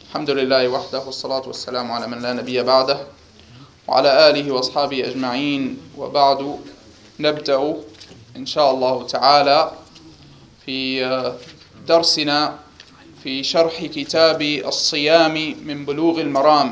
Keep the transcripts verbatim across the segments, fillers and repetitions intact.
الحمد لله وحده والصلاة والسلام على من لا نبي بعده وعلى آله وأصحابه أجمعين، وبعد. نبدأ إن شاء الله تعالى في درسنا في شرح كتاب الصيام من بلوغ المرام.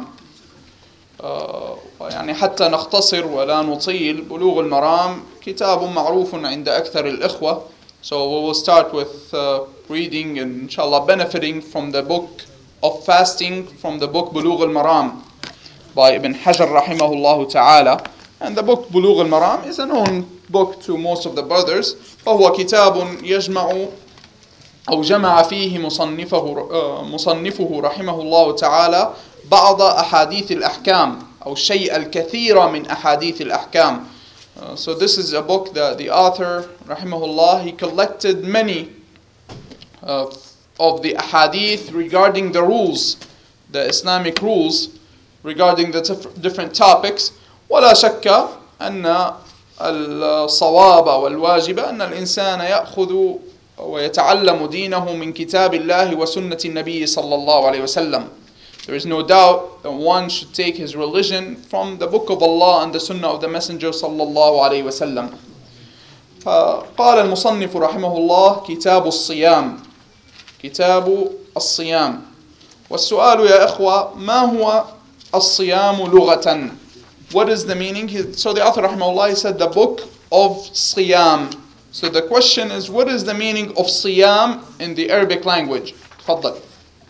يعني حتى نختصر ولا نطيل، بلوغ المرام كتاب معروف عند أكثر الإخوة. So we will start with uh, reading and inshallah benefiting from the book of fasting, from the book Bulugh al-Maram by Ibn Hajar rahimahullah ta'ala. And the book Bulugh al-Maram is a known book to most of the brothers. فهو كتاب يجمع أو جمع فيه مصنفه مصنفه رحمه الله تعالى بعض أحاديث الأحكام أو الشيء الكثير من أحاديث الأحكام. Uh, so this is a book that the author rahimahullah, he collected many uh, of the ahadith regarding the rules, the Islamic rules regarding the tif- different topics. ولا شك أن الصواب والواجب أن الإنسان يأخذ ويتعلم دينه من كتاب الله وسنة النبي صلى الله عليه وسلم. There is no doubt that one should take his religion from the book of Allah and the sunnah of the Messenger صلى الله عليه وسلم. فقال المصنف رحمه الله: كتاب الصيام. كتاب الصيام. والسؤال يا إخوة: ما هو الصيام لغة? What is the meaning? So the author rahimahullah, he said the book of Siyam. So the question is, what is the meaning of Siyam in the Arabic language? تفضل.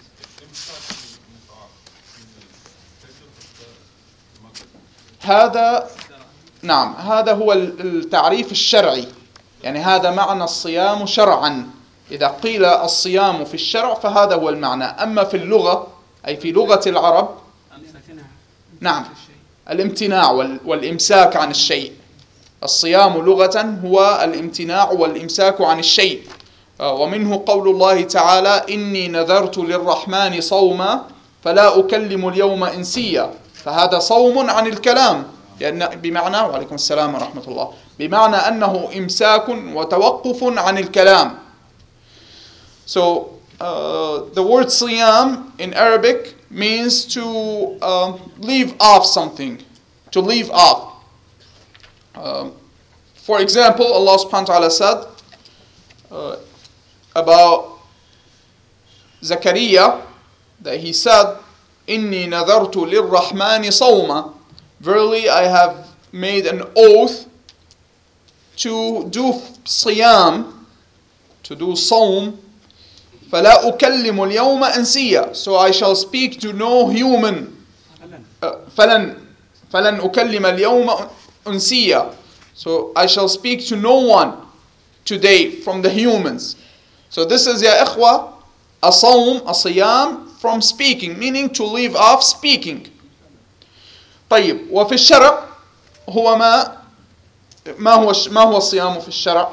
هذا نعم هذا هو التعريف الشرعي، يعني هذا معنى الصيام شرعا. إذا قيل الصيام في الشرع فهذا هو المعنى. أما في اللغة أي في لغة العرب، نعم، الامتناع والإمساك عن الشيء. الصيام لغة هو الامتناع والإمساك عن الشيء. ومنه قول الله تعالى: إني نذرت للرحمن صوما فلا أكلم اليوم إنسيا. فهذا صوم عن الكلام، يعني بمعنى وعليكم السلام ورحمة الله بمعنى أنه إمساك وتوقف عن الكلام. So uh, the word siyam in Arabic means to uh, leave off something, to leave off. Um, for example, Allah subhanahu wa ta'ala said uh, about Zakaria that he said, إِنِّي نَذَرْتُ لِلرَّحْمَنِ صَوْمًا. Verily I have made an oath to do siyam, to do sawm, فَلَا أُكَلِّمُ الْيَوْمَ إِنْسِيًّا. So I shall speak to no human. Uh, فَلَنْ فَلَنْ أُكَلِّمَ الْيَوْمَ إِنْسِيًّا. So I shall speak to no one today from the humans. So this is, ya ikhwa, a sawm, a siyam, from speaking, meaning to leave off speaking. طيب، وفي الشرع هو ما ما هو ما هو الصيام في الشرع؟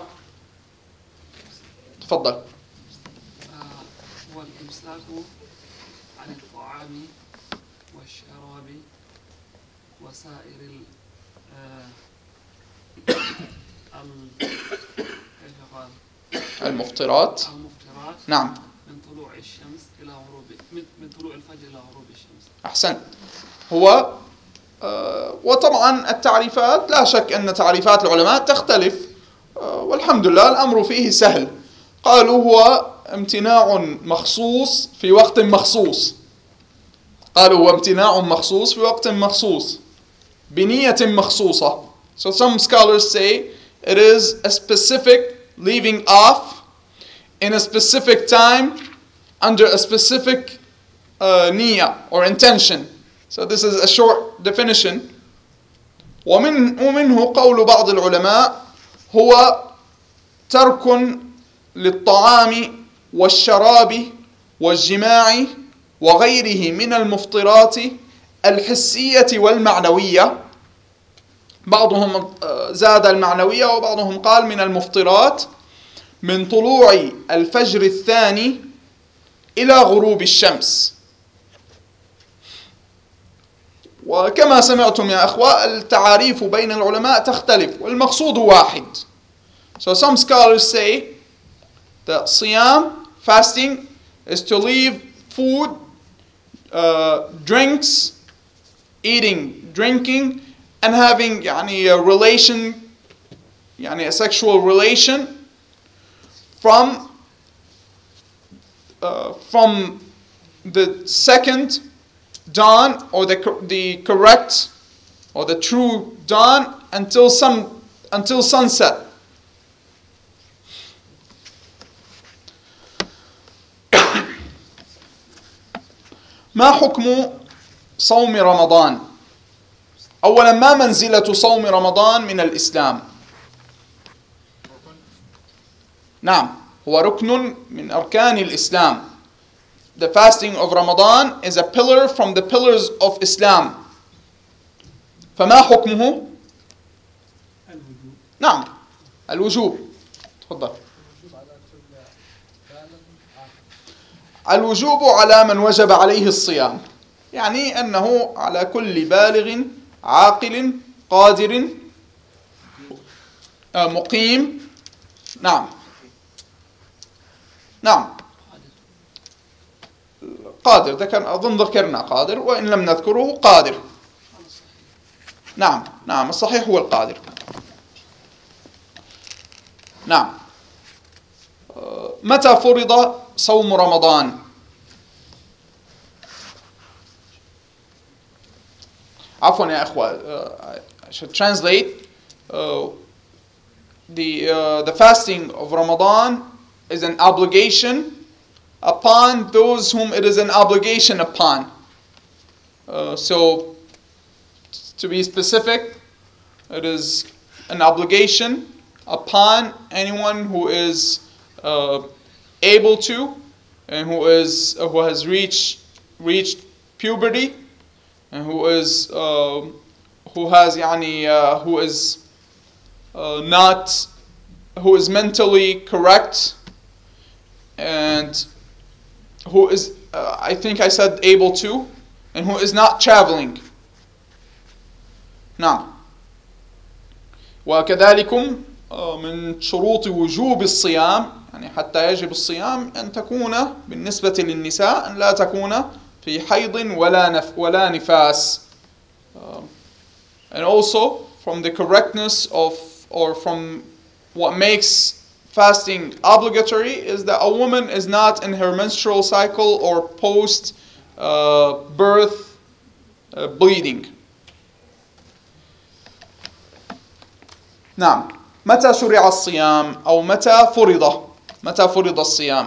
تفضل. هو الإمساك عن الطعام والشراب وسائر ال كيف قال؟ المفطرات. المفطرات. نعم. من طلوع الشمس إلى غروب من طلوع الفجر إلى غروب الشمس. أحسن. هو آه وطبعا التعريفات لا شك أن تعريفات العلماء تختلف، آه والحمد لله الأمر فيه سهل. قالوا هو امتناع مخصوص في وقت مخصوص. قالوا هو امتناع مخصوص في وقت مخصوص بنية مخصوصة. So some scholars say it is a specific leaving off in a specific time under a specific uh, niyyah or intention. So this is a short definition. ومن ومنه قول بعض العلماء هو ترك للطعام والشراب والجماع وغيره من المفطرات الحسية والمعنوية. بعضهم زاد المعنوية وبعضهم قال من المفطرات من طلوع الفجر الثاني إلى غروب الشمس. وكما سمعتم يا أخوة التعاريف بين العلماء تختلف والمقصود واحد. So some scholars say that siyam, fasting, is to leave food uh, drinks, eating, drinking, and having يعني a relation, يعني a sexual relation from uh, from the second dawn, or the the correct or the true dawn, until sun until sunset. ما حكم صوم رمضان؟ أولا، ما منزلة صوم رمضان من الإسلام؟ نعم، هو ركن من أركان الإسلام. The fasting of Ramadan is a pillar from the pillars of Islam. فما حكمه؟ الوجوب. نعم، الوجوب. تفضل. الوجوب على من وجب عليه الصيام، يعني أنه على كل بالغ عاقل قادر مقيم. نعم نعم قادر، ذكر أظن ذكرنا قادر، وإن لم نذكره قادر. نعم نعم الصحيح هو القادر. نعم. متى فرض صوم رمضان؟ عفوا يا أخوة, uh, I should translate. Uh, the uh, the fasting of Ramadan is an obligation upon those whom it is an obligation upon. Uh, so, to be specific, it is an obligation upon anyone who is uh, able to, and who is uh, who has reached reached puberty, and who is uh, who has يعني uh, who is uh, not who is mentally correct, and who is uh, I think I said able to, and who is not traveling. نعم. وكذلك من شروط وجوب الصيام، يعني حتى يجب الصيام، أن تكون بالنسبة للنساء أن لا تكون في حيض ولا نف ولا نفاس. Um, and also from the correctness of, or from what makes fasting obligatory, is that a woman is not in her menstrual cycle or post uh, birth uh, bleeding. نعم. متى شرع الصيام أو متى فرض متى فرض الصيام؟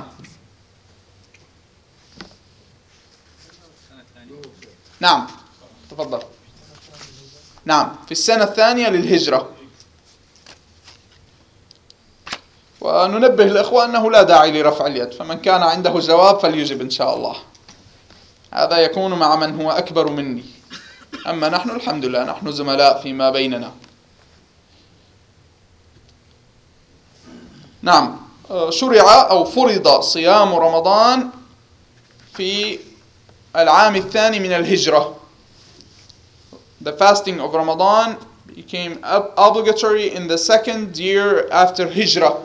نعم تفضل. نعم في السنة الثانية للهجرة. وننبه الإخوة أنه لا داعي لرفع اليد، فمن كان عنده جواب فليجب إن شاء الله. هذا يكون مع من هو أكبر مني، أما نحن الحمد لله نحن زملاء فيما بيننا. نعم. شرع أو فرض صيام رمضان في العام الثاني من الهجرة. The fasting of Ramadan became obligatory in the second year after Hijrah.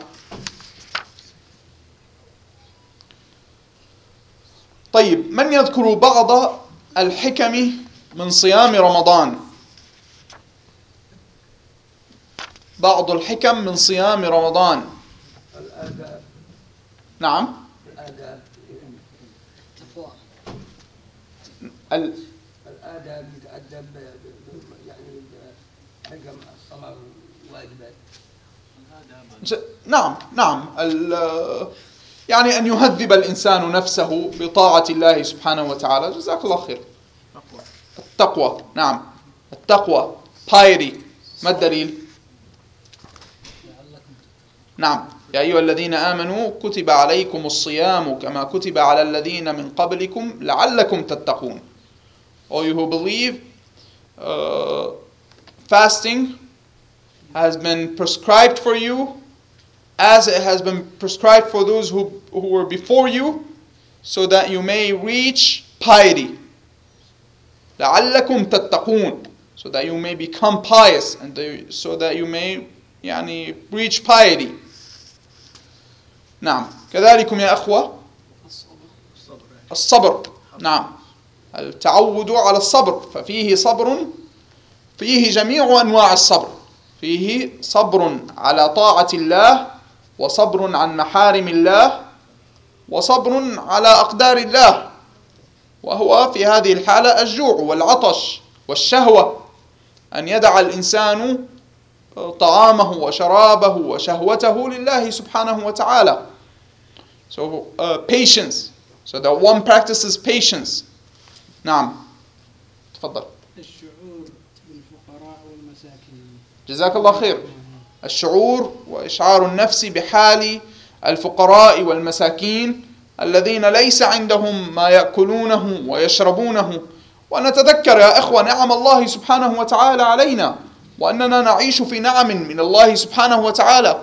طيب، من يذكر بعض الحكم من صيام رمضان؟ بعض الحكم من صيام رمضان. الآداب. نعم. الآداب. تقوى. ال... الآداب يتأدب يعني بحكم الصلاة والواجبات. نعم نعم ال... يعني أن يهذب الإنسان نفسه بطاعة الله سبحانه وتعالى. جزاك الله خير. التقوى. نعم التقوى piety. ما الدليل؟ نعم يا أيها الذين آمنوا كتب عليكم الصيام كما كتب على الذين من قبلكم لعلكم تتقون. All you who believe, uh, fasting has been prescribed for you as it has been prescribed for those who, who were before you, so that you may reach piety. لعلكم تتقون, so that you may become pious, and the, so that you may يعني reach piety. نعم. كذلكم يا أخوة الصبر. نعم التعود على الصبر، ففيه صبر، فيه جميع أنواع الصبر، فيه صبر على طاعة الله، وصبر عن محارم الله، وصبر على أقدار الله، وهو في هذه الحالة الجوع والعطش والشهوة، أن يدع الإنسان طعامه وشرابه وشهوته لله سبحانه وتعالى. So uh, patience. So that one practices patience. نعم. تفضل. الشعور بالفقراء والمساكين. جزاك الله خير. الشعور وإشعار النفس بحال الفقراء والمساكين الذين ليس عندهم ما يأكلونه ويشربونه. ونتذكر يا إخوة نعم الله سبحانه وتعالى علينا، وأننا نعيش في نعم من الله سبحانه وتعالى،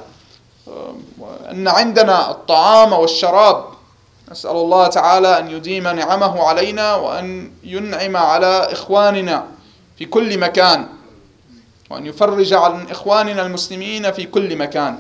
أن عندنا الطعام والشراب. نسأل الله تعالى أن يديم نعمه علينا، وأن ينعم على إخواننا في كل مكان، وأن يفرج عن إخواننا المسلمين في كل مكان.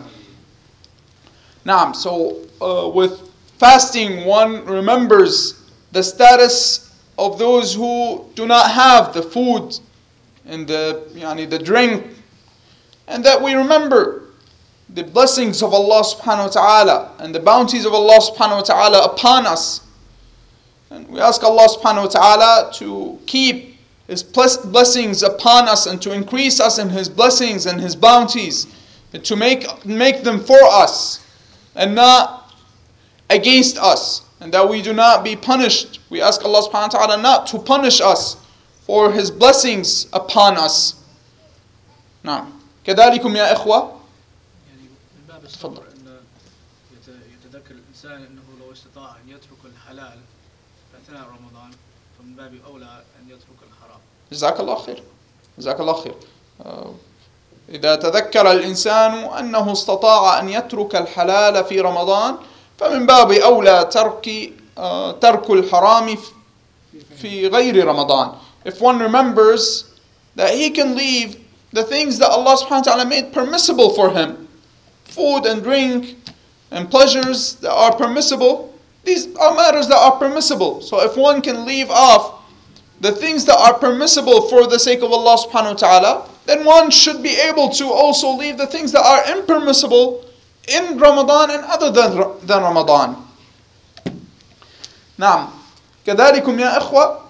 نعم. So uh, with fasting one remembers the status of those who do not have the food and the, yani the drink, and that we remember the blessings of Allah subhanahu wa ta'ala and the bounties of Allah subhanahu wa ta'ala upon us. And we ask Allah subhanahu wa ta'ala to keep His blessings upon us and to increase us in His blessings and His bounties, and to make, make them for us and not against us, and that we do not be punished. We ask Allah subhanahu wa ta'ala not to punish us for His blessings upon us. نعم. كذلكم يا إخوة. يعني من باب الصبر أن يتذكر الإنسان أنه لو استطاع أن يترك الحلال أثناء رمضان فمن باب أولى أن يترك الحرام. جزاك الله خير. جزاك الله خير. إذا تذكر الإنسان أنه استطاع أن يترك الحلال في رمضان فمن باب أولى ترك ترك الحرام في غير رمضان. If one remembers that he can leave the things that Allah subhanahu wa ta'ala made permissible for him, food and drink and pleasures that are permissible, these are matters that are permissible. So if one can leave off the things that are permissible for the sake of Allah subhanahu wa ta'ala, then one should be able to also leave the things that are impermissible in Ramadan and other than, than Ramadan. نعم. كذلكم يا إخوة.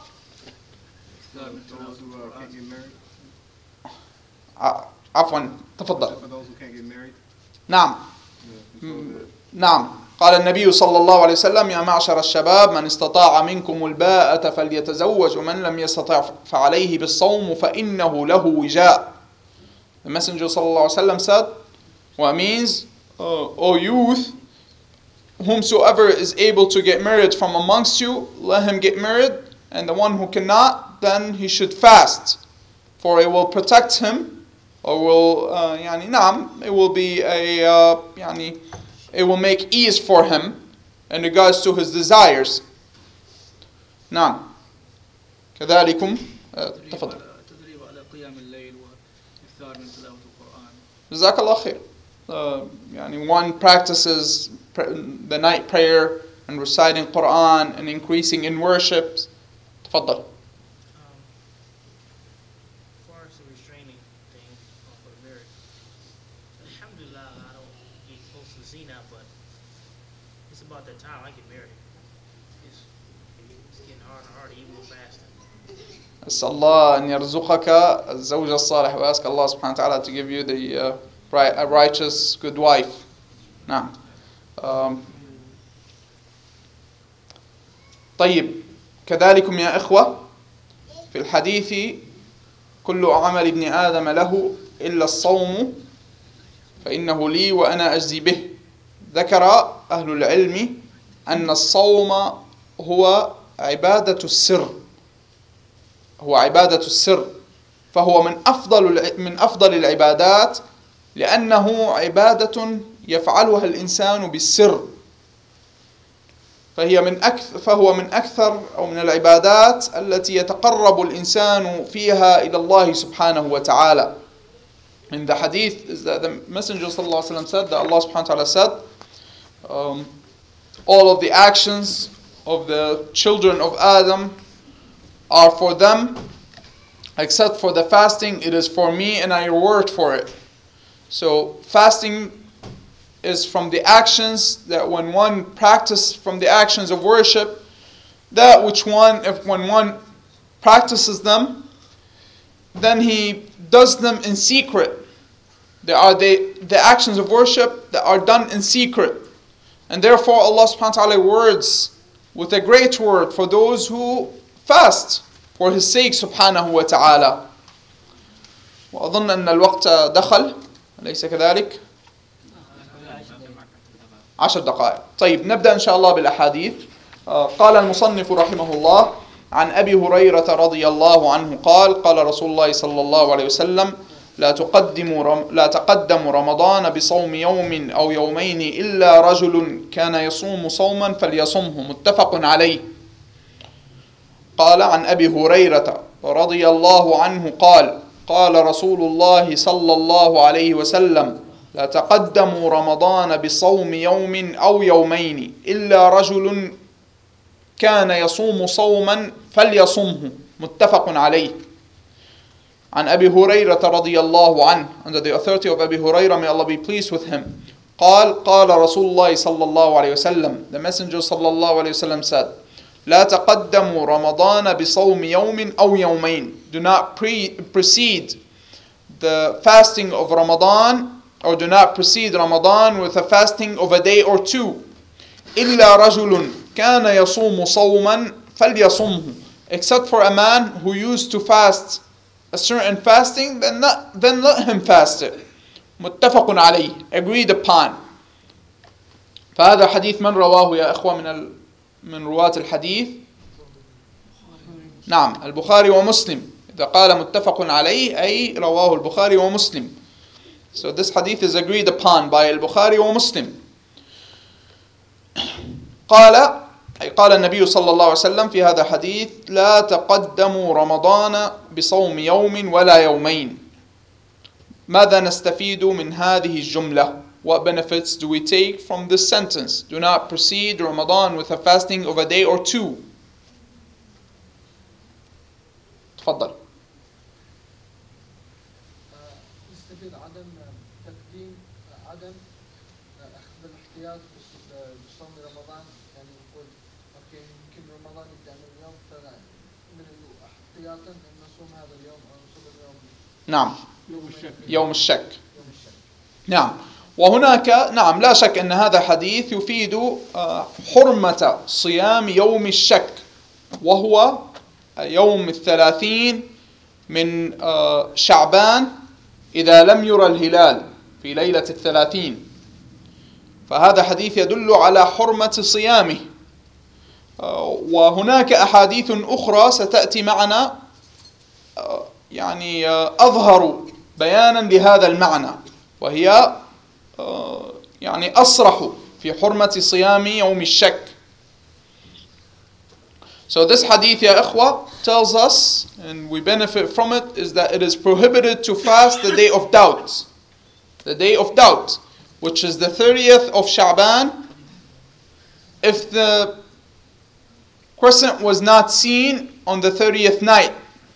عفوا تفضل. نعم. نعم. قال النبي صلى الله عليه وسلم: يا معشر الشباب من استطاع منكم الباءة فليتزوج ومن لم يستطع فعليه بالصوم فإنه له وجاء. The Messenger صلى الله عليه وسلم said, what means, uh, O youth, whomsoever is able to get married from amongst you, let him get married, and the one who cannot, then he should fast, for it will protect him, or will, uh, يعني نعم, it will be a, uh, يعني, it will make ease for him in regards to his desires. نعم. كذلكم تفضل. تدريب على قيام الليل والإكثار من تلاوة القرآن. جزاك الله خير. Uh, يعني one practices the night prayer and reciting Quran and increasing in worship. تفضل. It's about that time I get married. It's, it's getting harder and harder even with fasting. أسأل الله أن يرزقك الزوج الصالح, وأسأل Allah subhanahu wa ta'ala to give you the uh, right, a righteous good wife. نعم. um, طيب. كذلكم يا إخوة في الحديث كل عمل ابن آدم له إلا الصوم فإنه لي وأنا أجزي به. ذكر أهل العلم أن الصوم هو عبادة السر, هو عبادة السر, فهو من أفضل من أفضل العبادات لأنه عبادة يفعلها الإنسان بالسر, فهي من أكثر فهو من أكثر أو من العبادات التي يتقرب الإنسان فيها إلى الله سبحانه وتعالى. In the hadith is that the Messenger sallallahu alaihi wasallam said that Allah subhanahu wa ta'ala said, um, all of the actions of the children of Adam are for them, except for the fasting, it is for me and I reward for it. So fasting is from the actions that when one practices from the actions of worship, that which one, if when one practices them, then he does them in secret. They are the, the actions of worship that are done in secret. And therefore Allah subhanahu wa ta'ala words with a great word for those who fast for His sake subhanahu wa ta'ala. وأظن أن الوقت دخل أليس كذلك؟ عشر دقائق. طيب نبدأ إن شاء الله بالأحاديث. قال المصنف رحمه الله عن أبي هريرة رضي الله عنه قال قال رسول الله صلى الله عليه وسلم لا تقدموا رم لا تقدموا رمضان بصوم يوم أو يومين إلا رجل كان يصوم صوما فليصمه متفق عليه. قال عن أبي هريرة رضي الله عنه قال قال رسول الله صلى الله عليه وسلم لا تقدموا رمضان بصوم يوم أو يومين إلا رجل كان يصوم صوما فليصمه متفق عليه. عن أبي هريرة رضي الله عنه, under the authority of Abu Hurairah, may Allah be pleased with him, قال قال رسول الله صلى الله عليه وسلم, the messenger صلى الله عليه وسلم said, لا تقدموا رمضان بصوم يوم أو يومين, do not pre- precede the fasting of Ramadan, or do not precede Ramadan with a fasting of a day or two. إلا رجل كان يصوم صوما فليصمه, except for a man who used to fast a certain fasting, then not, then let him fast it. متفق عليه, agreed upon. فهذا حديث من رواه يا أخوة من ال... من رواة الحديث؟ نعم البخاري ومسلم. إذا قال متفق عليه أي رواه البخاري ومسلم. So this hadith is agreed upon by البخاري ومسلم. قال أي قال النبي صلى الله عليه وسلم في هذا الحديث لا تقدموا رمضان بصوم يوم ولا يومين. ماذا نستفيد من هذه الجملة? What benefits do we take from this sentence? Do not precede Ramadan with a fasting of a day or two. تفضل. نستفيد عدم تقديم عدم أخذ الاحتياط بصوم رمضان. يعني نقول أوكي يمكن رمضان يبدأ من اليوم فمن احتياطا أن نصوم هذا اليوم أو نصوم اليوم. نعم. يوم الشك. يوم الشك. يوم الشك. نعم. وهناك نعم لا شك أن هذا حديث يفيد حرمة صيام يوم الشك, وهو يوم الثلاثين من شعبان إذا لم يرى الهلال في ليلة الثلاثين. فهذا حديث يدل على حرمة صيامه. وهناك أحاديث أخرى ستأتي معنا يعني أظهر بيانا لهذا المعنى, وهي يعني أصرح في حرمة صيام يوم الشك. So this hadith, ya ikhwa, tells us, and we benefit from it, is that it is prohibited to fast the day of doubt. The day of doubt, which is the thirtieth of Sha'ban, if the crescent was not seen on the thirtieth night.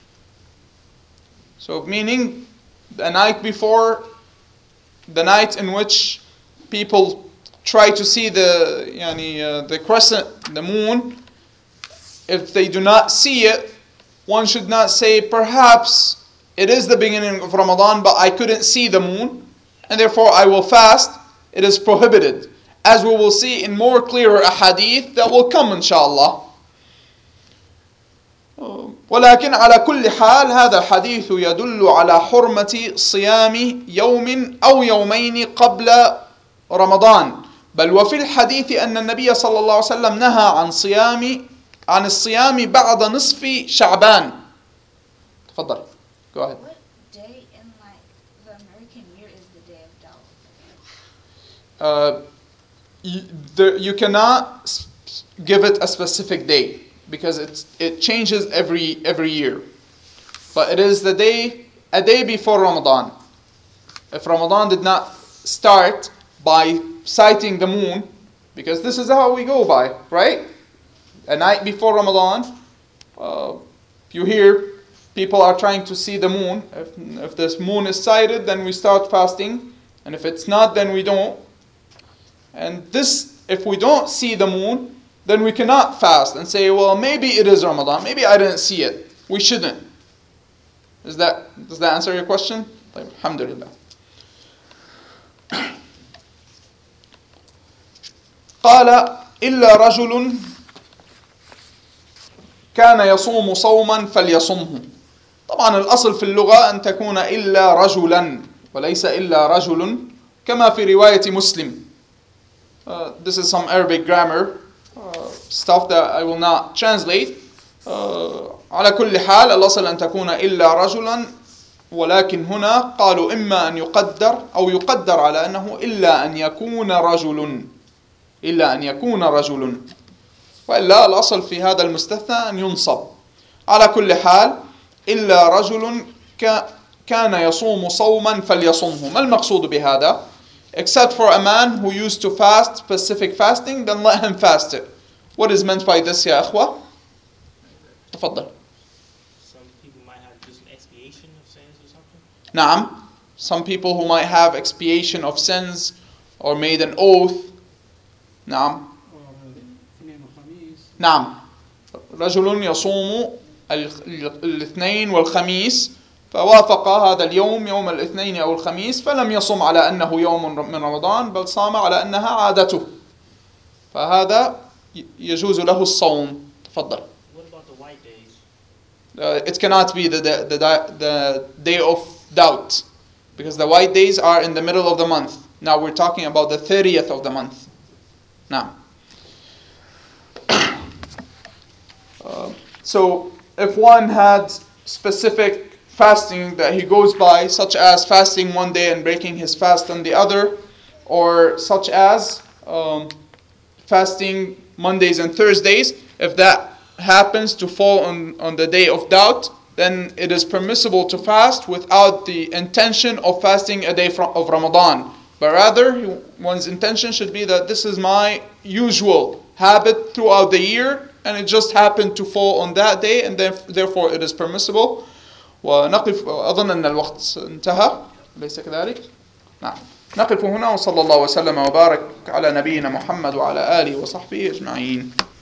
So meaning the night before, the night in which people try to see the yani, uh, the crescent, the moon, if they do not see it, one should not say perhaps it is the beginning of Ramadan but I couldn't see the moon and therefore I will fast. It is prohibited, as we will see in more clearer ahadith that will come inshallah. ولكن على كل حال هذا الحديث يدل على حرمة صيام يوم أو يومين قبل رمضان. بل وفي الحديث أن النبي صلى الله عليه وسلم نهى عن صيام عن الصيام بعد نصف شعبان. تفضل. Go ahead. What day in like the American year is the day of doubt? Uh, you, the, you cannot give it a specific day because it's, it changes every every year. But it is the day, a day before Ramadan. If Ramadan did not start by sighting the moon, because this is how we go by, right? A night before Ramadan, uh, you hear people are trying to see the moon. If, if this moon is sighted, then we start fasting. And if it's not, then we don't. And this, if we don't see the moon, then we cannot fast and say, well, maybe it is Ramadan. Maybe I didn't see it. We shouldn't. Is that, does that answer your question? Alhamdulillah. قال إلا رجل كان يصوم صوما فليصمه. طبعا الأصل في اللغة أن تكون إلا رجلا وليس إلا رجل كما في رواية مسلم. Uh, this is some Arabic grammar uh, stuff that I will not translate. uh, على كل حال الأصل أن تكون إلا رجلا، ولكن هنا قالوا إما أن يقدر أو يقدر على أنه إلا أن يكون رجل، إلا أن يكون رجل، وإلا الأصل في هذا المستثنى أن ينصب. على كل حال إلا رجل كان يصوم صوما فليصمه. ما المقصود بهذا؟ Except for a man who used to fast specific fasting, then let him fast it. What is meant by this يا أخوة؟ تفضل. Some people might have just an expiation of sins or something. نعم. Some people who might have expiation of sins or made an oath. نعم. نعم. رجل يصوم الاثنين والخميس فوافق هذا اليوم يوم الاثنين أو الخميس فلم يصم على أنه يوم من رمضان بل صام على أنها عادته، فهذا يجوز له الصوم. تفضل. What about the white days? Uh, it cannot be the, the, the, the day of doubt, because the white days are in the middle of the month. Now we're talking about the thirtieth of the month. Now, uh, so if one had specific fasting that he goes by, such as fasting one day and breaking his fast on the other, or such as um, fasting Mondays and Thursdays, if that happens to fall on, on the day of doubt, then it is permissible to fast without the intention of fasting a day of Ramadan. But rather, one's intention should be that this is my usual habit throughout the year, and it just happened to fall on that day, and therefore it is permissible. ونقف أظن أن الوقت انتهى ليس كذلك؟ نعم نقف هنا وصلى الله وسلم وبارك على نبينا محمد وعلى آله وصحبه أجمعين.